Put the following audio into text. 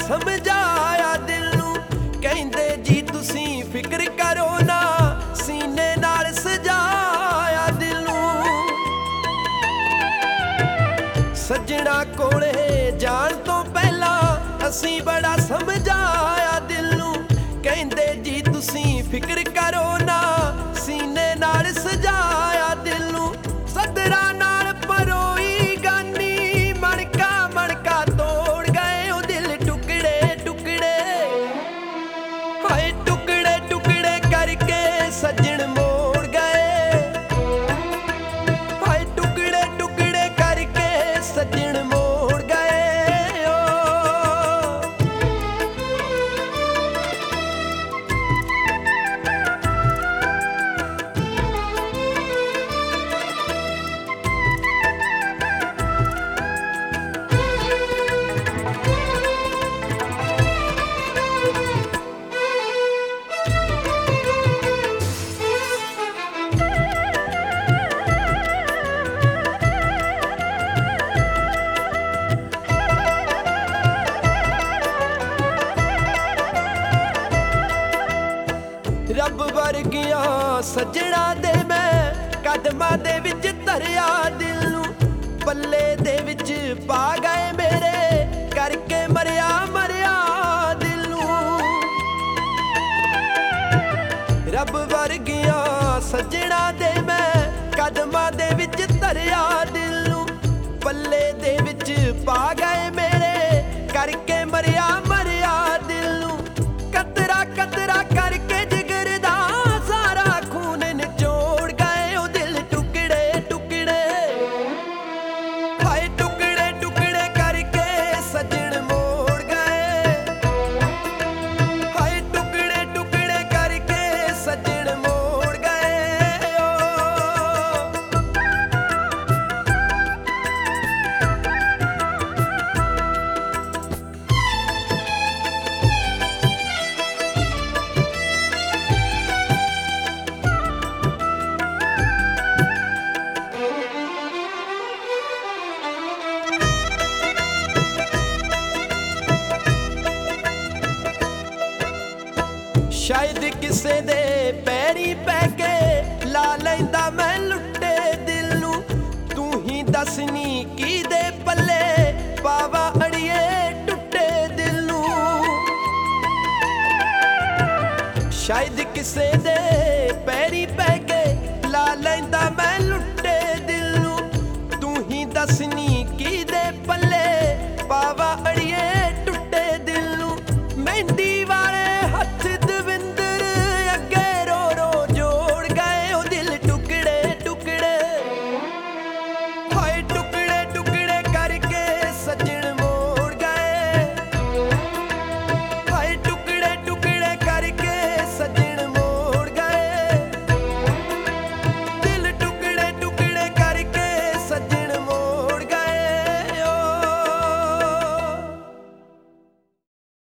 ਸਮਝਾਇਆ ਦਿਲ ਨੂੰ। ਕਹਿੰਦੇ ਜੀ ਤੁਸੀਂ ਫਿਕਰ ਕਰੋ ਨਾ, ਸੀਨੇ ਨਾਲ ਸਜਾਇਆ ਦਿਲ ਨੂੰ। ਸੱਜਣਾ ਕੋਲੇ ਜਾਣ ਤੋਂ ਪਹਿਲਾਂ ਅਸੀਂ ਬੜਾ ਸਮਝਾਇਆ ਦਿਲ ਨੂੰ। ਕਹਿੰਦੇ ਜੀ ਤੁਸੀਂ ਫਿਕਰ ਕਰੋ ਨਾ, ਸੀਨੇ ਨਾਲ ਸਜਾਇਆ ਦਿਲ ਨੂੰ। ਸਦਰਾ ਨਾਲ ਪਰੋਈ ਗਾਨੀ ਮਣਕਾ ਮਣਕਾ ਤੋੜ ਗਏ ਉਹ ਦਿਲ ਟੁਕੜੇ ਟੁਕੜੇ। ਹਾਏ ਟੁਕੜੇ ਟੁਕੜੇ ਕਰਕੇ ਸੱਜਣ ਮੋੜ ਗਏ। ਹਾਏ ਟੁਕੜੇ ਟੁਕੜੇ ਕਰਕੇ ਸੱਜਣ ਮੋੜ ਗਏ ਓ। ਰੱਬ ਵਰਗੀਆਂ ਸੱਜਣਾ ਦੇ ਮੈਂ ਕਦਮਾਂ ਦੇ ਵਿੱਚ ਧਰਿਆ ਦਿਲ ਨੂੰ। ਪੱਲੇ ਦੇ ਵਿੱਚ ਪਾ ਗਏ ਮੇਰੇ ਕਰਕੇ ਮਰਿਆ ਮਰਿਆ ਦਿਲ ਨੂੰ। ਰੱਬ ਵਰਗੀਆਂ ਸੱਜਣਾ ਦੇ ਮੈਂ ਕਦਮਾਂ ਦੇ ਵਿੱਚ ਧਰਿਆ ਦਿਲ ਨੂੰ। ਪੱਲੇ ਦੇ ਵਿੱਚ ਪਾ ਗਏ ਮੇਰੇ ਕਰਕੇ ਮਰਿਆ ਮਰਿਆ ਦਿਲ ਨੂੰ। ਕਤਰਾ ਕਤਰਾ ਕਰਕੇ ਜਿਗਰ ਦਾ ਸਾਰਾ ਖੂਨ ਨਿਚੋੜ ਗਏ ਉਹ ਦਿਲ ਟੁਕੜੇ ਟੁਕੜੇ। ਹਾਏ ਟੁਕੜੇ ਟੁਕੜੇ ਕਰਕੇ ਸੱਜਣ ਮੋੜ ਗਏ। ਹਾਏ ਟੁਕੜੇ ਟੁਕੜੇ ਕਰਕੇ ਸੱਜਣ ਮੋੜ ਗਏ ਓ। ਸ਼ਾਇਦ ਕਿਸੇ ਦੇ ਪੈਰੀ ਪੈ ਕੇ ਲਾ ਲੈਂਦਾ ਮੈਂ ਲੁੱਟੇ ਦਿਲ ਨੂੰ। ਤੂੰ ਹੀ ਦੱਸ ਨੀ ਕਿਹਦੇ ਪੱਲੇ ਪਾਵਾ ਅੜੀਏ ਟੁੱਟੇ ਦਿਲ ਨੂੰ। ਸ਼ਾਇਦ ਕਿਸੇ ਦੇ ਪੈਰੀ ਪੈ